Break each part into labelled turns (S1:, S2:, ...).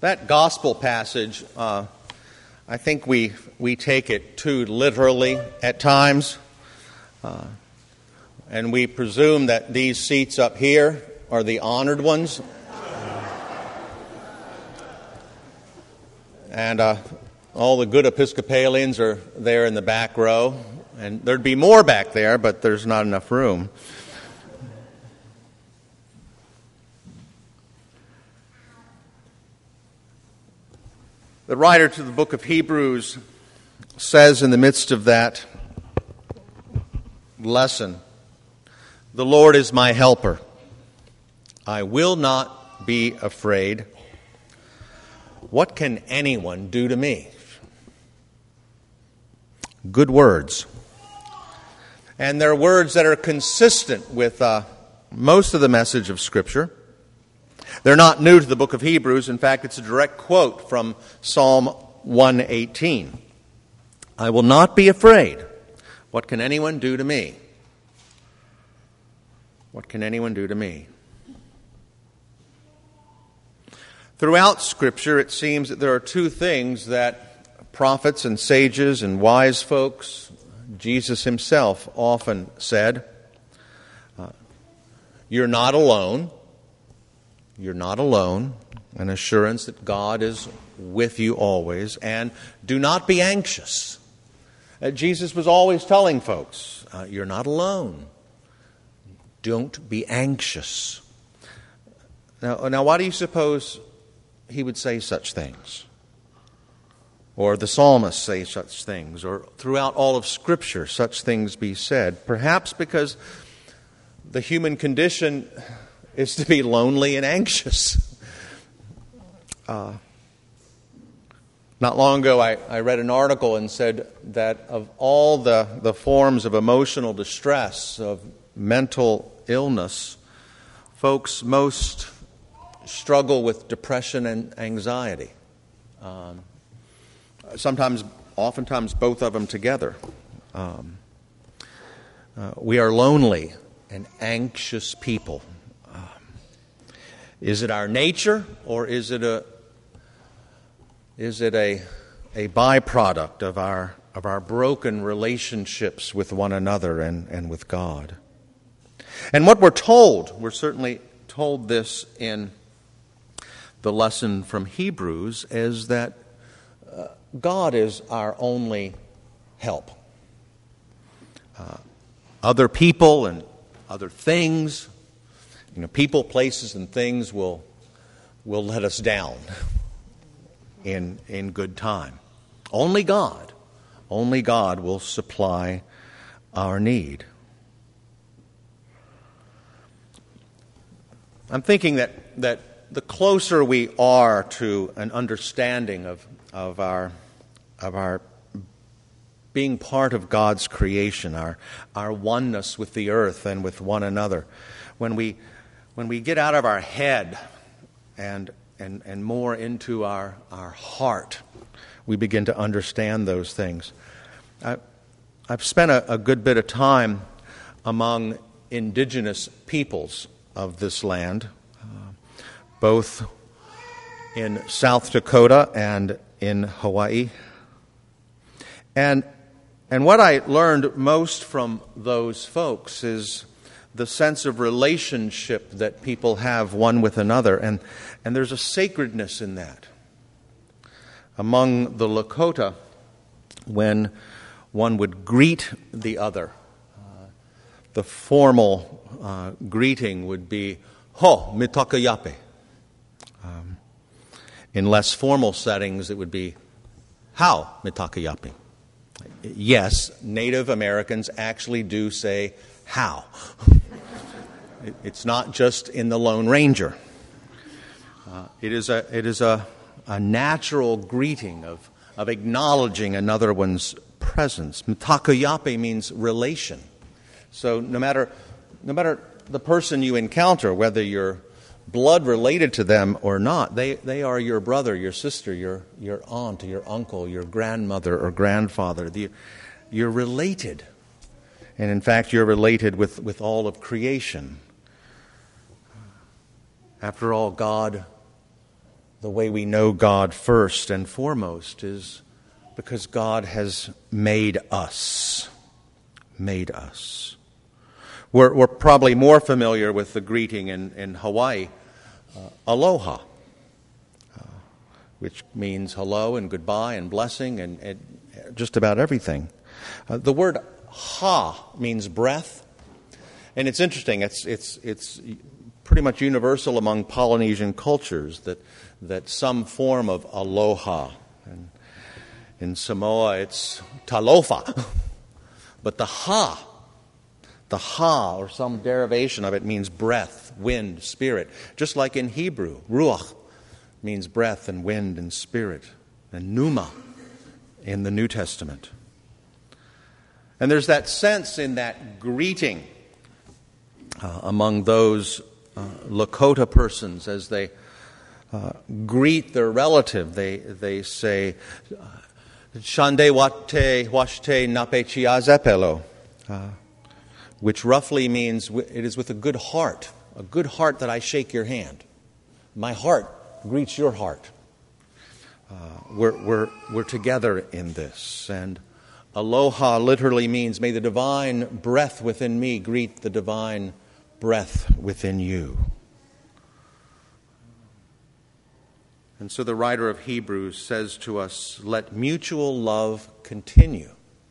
S1: That gospel passage, I think we take it too literally at times. And we presume that these seats up here are the honored ones. And all the good Episcopalians are there in the back row. And there'd be more back there, but there's not enough room. The writer to the book of Hebrews says in the midst of that lesson, "The Lord is my helper. I will not be afraid. What can anyone do to me?" Good words. And they're words that are consistent with most of the message of Scripture. They're not new to the book of Hebrews. In fact, it's a direct quote from Psalm 118. "I will not be afraid. What can anyone do to me? What can anyone do to me?" Throughout Scripture, it seems that there are two things that prophets and sages and wise folks, Jesus himself, often said. You're not alone. You're not alone. An assurance that God is with you always. And do not be anxious. Jesus was always telling folks, you're not alone. Don't be anxious. Now, why do you suppose he would say such things? Or the psalmists say such things? Or throughout all of Scripture, such things be said? Perhaps because the human condition is to be lonely and anxious. Not long ago, I read an article and said that of all the forms of emotional distress, of mental illness, folks most struggle with depression and anxiety. Oftentimes, both of them together. We are lonely and anxious people. Is it our nature, or is it a byproduct of our broken relationships with one another and with God? And what we're certainly told this in the lesson from Hebrews, is that God is our only help. Other people and other things, people, places, and things will let us down in good time. Only God will supply our need. I'm thinking that the closer we are to an understanding of our being part of God's creation, our oneness with the earth and with one another, when we get out of our head and more into our heart, we begin to understand those things. I've spent a good bit of time among indigenous peoples of this land, both in South Dakota and in Hawaii. And what I learned most from those folks is the sense of relationship that people have one with another. And there's a sacredness in that. Among the Lakota, when one would greet the other, the formal greeting would be, "Ho, mitakayape." In less formal settings, it would be, "How, mitakayape." Yes, Native Americans actually do say "how." It's not just in the Lone Ranger. It is a natural greeting of acknowledging another one's presence. Mitakayape means relation. So no matter the person you encounter, whether you're blood related to them or not, they are your brother, your sister, your aunt, your uncle, your grandmother or grandfather. You're related. And in fact, you're related with all of creation. After all, God the way we know God first and foremost is because God has made us. Made us. We're probably more familiar with the greeting in Hawaii, aloha, which means hello and goodbye and blessing and just about everything. The word ha means breath, and it's interesting. It's pretty much universal among Polynesian cultures that some form of aloha. And in Samoa, it's talofa, but the ha, or some derivation of it, means breath, wind, spirit. Just like in Hebrew, ruach means breath and wind and spirit, and pneuma in the New Testament. And there's that sense in that greeting among those Lakota persons as they greet their relative. They say, "Shande wate washte nape chiazepelo," which roughly means it is with a good heart that I shake your hand. My heart greets your heart. We're together in this. And aloha literally means, may the divine breath within me greet the divine breath within you. And so the writer of Hebrews says to us, let mutual love continue.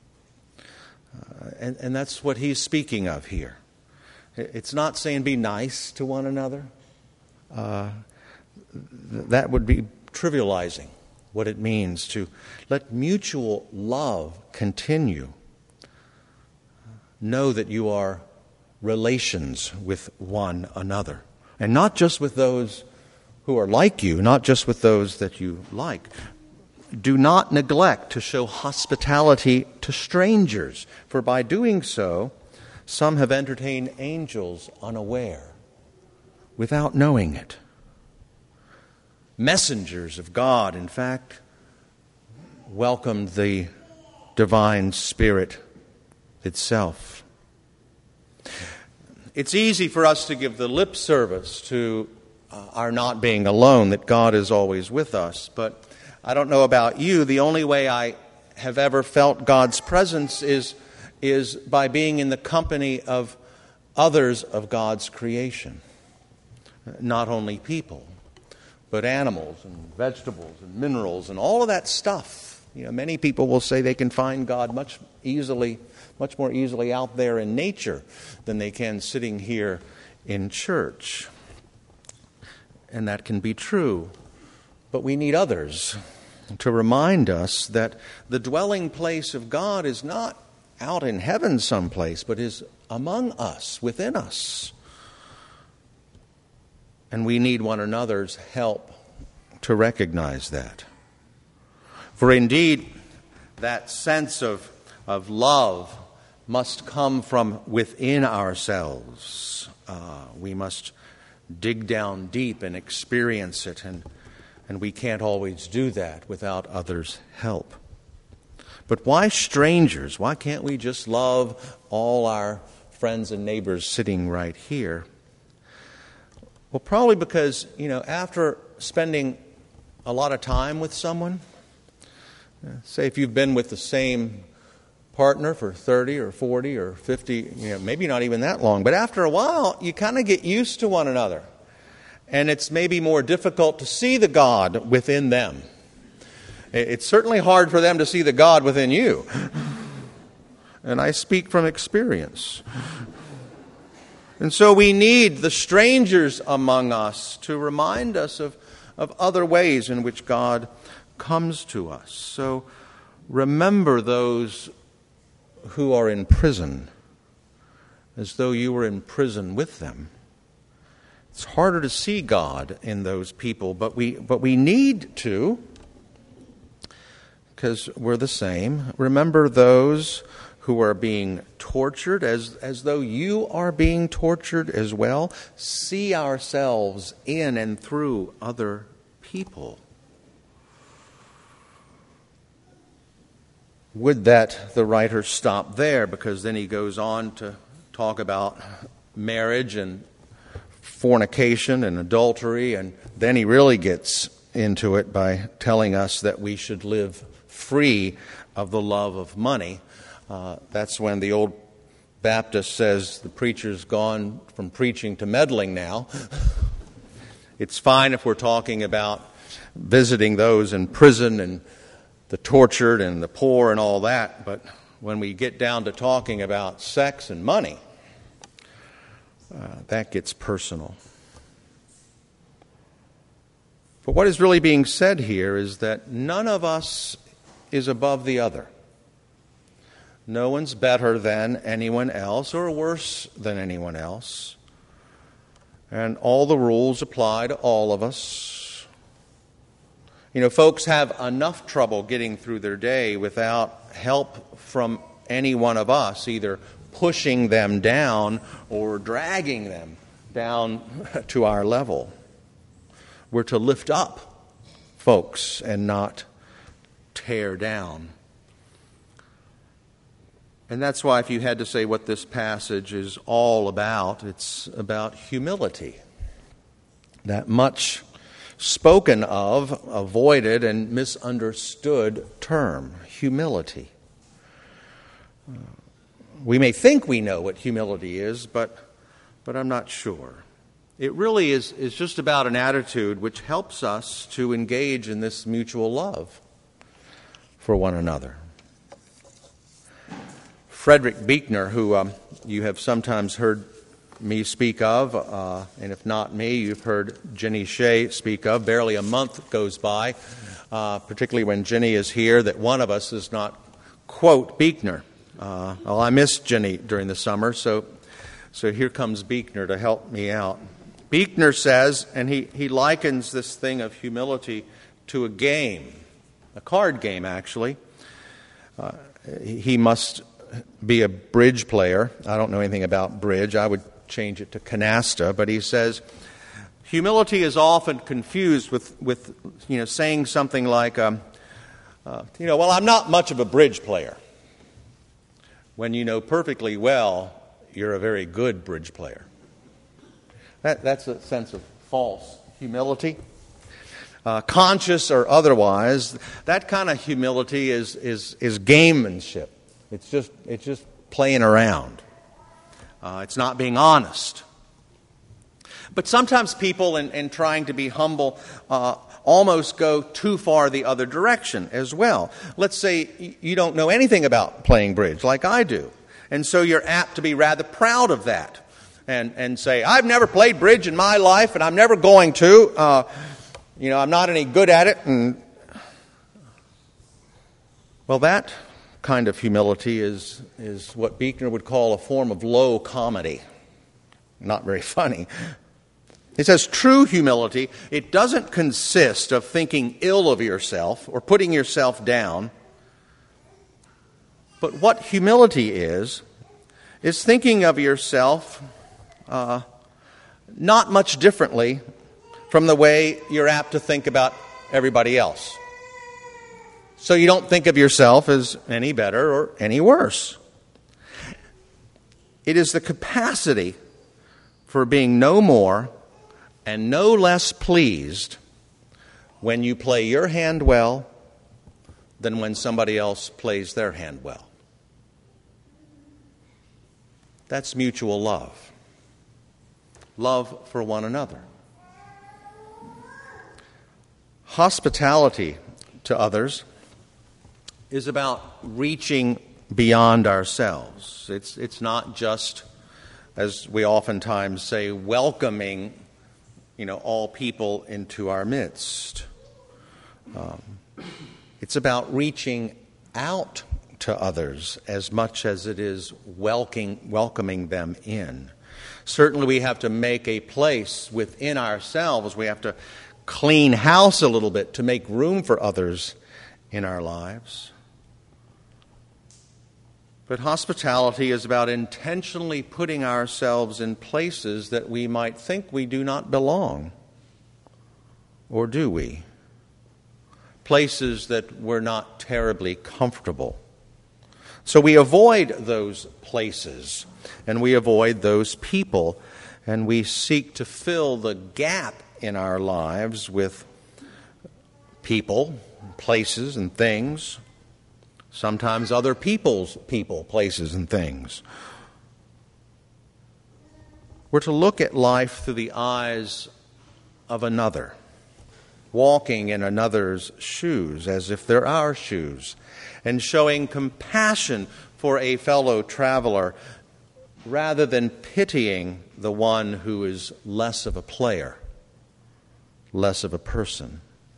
S1: And that's what he's speaking of here. It's not saying be nice to one another. That would be trivializing what it means to let mutual love continue. Know that you are relations with one another. And not just with those who are like you, not just with those that you like. Do not neglect to show hospitality to strangers, for by doing so, some have entertained angels unaware, without knowing it. Messengers of God, in fact, welcomed the divine Spirit itself. It's easy for us to give the lip service to our not being alone, that God is always with us. But I don't know about you, the only way I have ever felt God's presence is by being in the company of others of God's creation. Not only people, but animals and vegetables and minerals and all of that stuff. You know, many people will say they can find God much more easily out there in nature than they can sitting here in church. And that can be true. But we need others to remind us that the dwelling place of God is not out in heaven someplace, but is among us, within us. And we need one another's help to recognize that. For indeed, that sense of love must come from within ourselves. We must dig down deep and experience it, and we can't always do that without others' help. But why strangers? Why can't we just love all our friends and neighbors sitting right here? Well, probably because, after spending a lot of time with someone, say if you've been with the same partner for 30 or 40 or 50, maybe not even that long, but after a while, you kind of get used to one another. And it's maybe more difficult to see the God within them. It's certainly hard for them to see the God within you. And I speak from experience. And so we need the strangers among us to remind us of other ways in which God comes to us. So remember those who are in prison as though you were in prison with them. It's harder to see God in those people, but we need to, because we're the same. Remember those who are being tortured as though you are being tortured as well. See ourselves in and through other people. Would that the writer stop there, because then he goes on to talk about marriage and fornication and adultery, and then he really gets into it by telling us that we should live free of the love of money. That's when the old Baptist says the preacher's gone from preaching to meddling now. It's fine if we're talking about visiting those in prison and the tortured and the poor and all that, but when we get down to talking about sex and money, that gets personal. But what is really being said here is that none of us is above the other. No one's better than anyone else or worse than anyone else. And all the rules apply to all of us. You know, folks have enough trouble getting through their day without help from any one of us, either pushing them down or dragging them down to our level. We're to lift up folks and not tear down. And that's why if you had to say what this passage is all about, it's about humility. That much spoken of, avoided, and misunderstood term, humility. We may think we know what humility is, but I'm not sure. It really is just about an attitude which helps us to engage in this mutual love for one another. Frederick Buechner, who you have sometimes heard me speak of, and if not me, you've heard Jenny Shea speak of. Barely a month goes by, particularly when Jenny is here, that one of us does not quote Buechner. Well, I missed Jenny during the summer, so here comes Buechner to help me out. Buechner says, and he likens this thing of humility to a game, a card game, actually. He must be a bridge player. I don't know anything about bridge. I would change it to canasta. But he says, humility is often confused with saying something like, well, I'm not much of a bridge player. When you know perfectly well you're a very good bridge player. That's a sense of false humility. Conscious or otherwise, that kind of humility is gamemanship. It's just playing around. It's not being honest. But sometimes people, in trying to be humble, almost go too far the other direction as well. Let's say you don't know anything about playing bridge like I do. And so you're apt to be rather proud of that. And say, I've never played bridge in my life and I'm never going to. I'm not any good at it. And well, that kind of humility is what Buechner would call a form of low comedy. Not very funny. He says true humility, it doesn't consist of thinking ill of yourself or putting yourself down. But what humility is thinking of yourself not much differently from the way you're apt to think about everybody else. So you don't think of yourself as any better or any worse. It is the capacity for being no more and no less pleased when you play your hand well than when somebody else plays their hand well. That's mutual love. Love for one another. Hospitality to others is about reaching beyond ourselves. It's not just, as we oftentimes say, welcoming, all people into our midst. It's about reaching out to others as much as it is welcoming them in. Certainly we have to make a place within ourselves. We have to clean house a little bit to make room for others in our lives. But hospitality is about intentionally putting ourselves in places that we might think we do not belong. Or do we? Places that we're not terribly comfortable. So we avoid those places, and we avoid those people, and we seek to fill the gap in our lives with people, places, and things. Sometimes other people's people, places, and things. We're to look at life through the eyes of another, walking in another's shoes as if they're our shoes, and showing compassion for a fellow traveler rather than pitying the one who is less of a player, less of a person.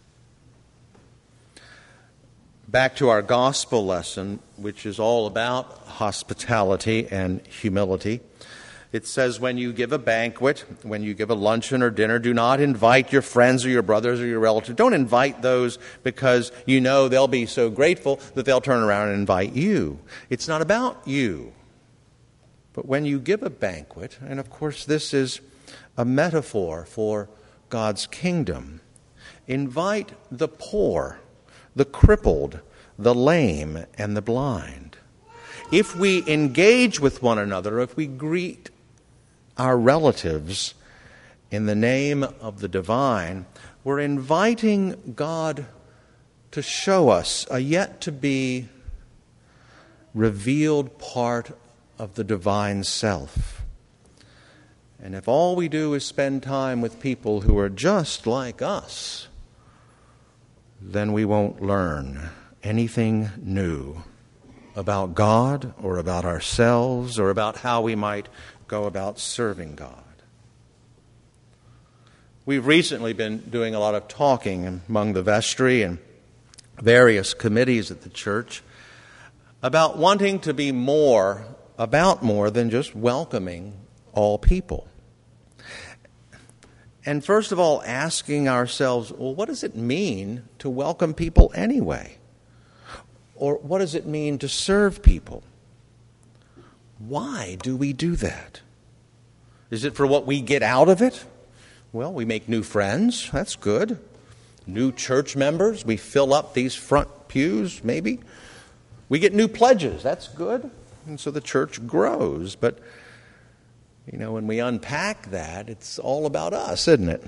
S1: Back to our gospel lesson, which is all about hospitality and humility. It says, when you give a banquet, when you give a luncheon or dinner, do not invite your friends or your brothers or your relatives. Don't invite those because you know they'll be so grateful that they'll turn around and invite you. It's not about you. But when you give a banquet, and of course this is a metaphor for God's kingdom, invite the poor, the crippled, the lame, and the blind. If we engage with one another, if we greet our relatives in the name of the divine, we're inviting God to show us a yet-to-be revealed part of the divine self. And if all we do is spend time with people who are just like us, then we won't learn anything new about God or about ourselves or about how we might go about serving God. We've recently been doing a lot of talking among the vestry and various committees at the church about wanting to be more than just welcoming all people. And first of all, asking ourselves, well, what does it mean to welcome people anyway? Or what does it mean to serve people? Why do we do that? Is it for what we get out of it? Well, we make new friends. That's good. New church members. We fill up these front pews, maybe. We get new pledges. That's good. And so the church grows. But, you know, when we unpack that, it's all about us, isn't it?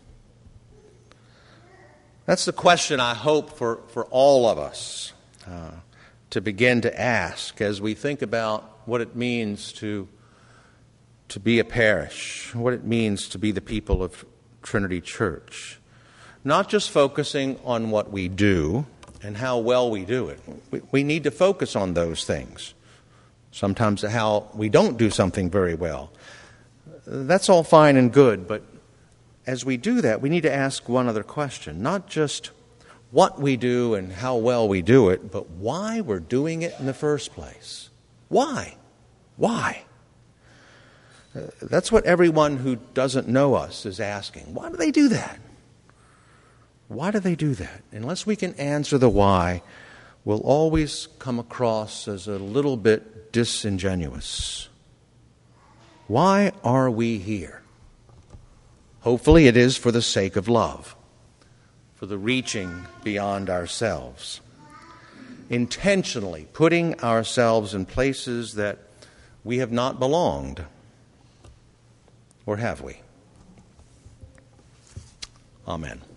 S1: That's the question I hope for all of us to begin to ask as we think about what it means to be a parish, what it means to be the people of Trinity Church. Not just focusing on what we do and how well we do it. We need to focus on those things. Sometimes how we don't do something very well. That's all fine and good, but as we do that, we need to ask one other question. Not just what we do and how well we do it, but why we're doing it in the first place. Why? Why? That's what everyone who doesn't know us is asking. Why do they do that? Why do they do that? Unless we can answer the why, we'll always come across as a little bit disingenuous. Why are we here? Hopefully it is for the sake of love, for the reaching beyond ourselves. Intentionally putting ourselves in places that we have not belonged. Or have we? Amen.